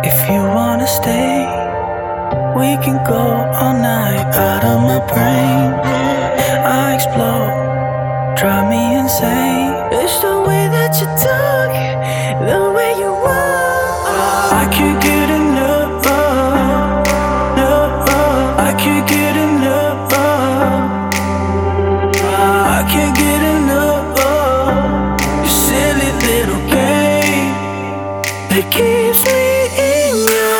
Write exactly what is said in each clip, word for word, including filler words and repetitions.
If you wanna stay, we can go all night. Out of my brain, I explode, drive me insane. It's the way that you talk, the way you walk. I can't get enough, no, I can't get enough, I can't get enough. Your silly little game that keeps me in your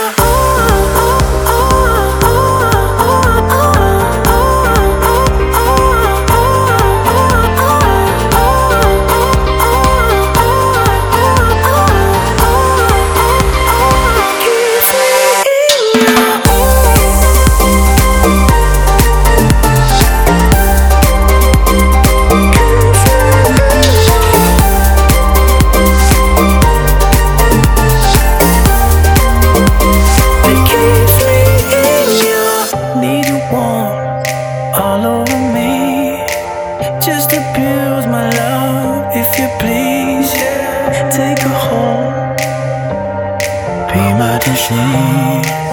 all over me. Just abuse my love, if you please. Take her home, be my disease.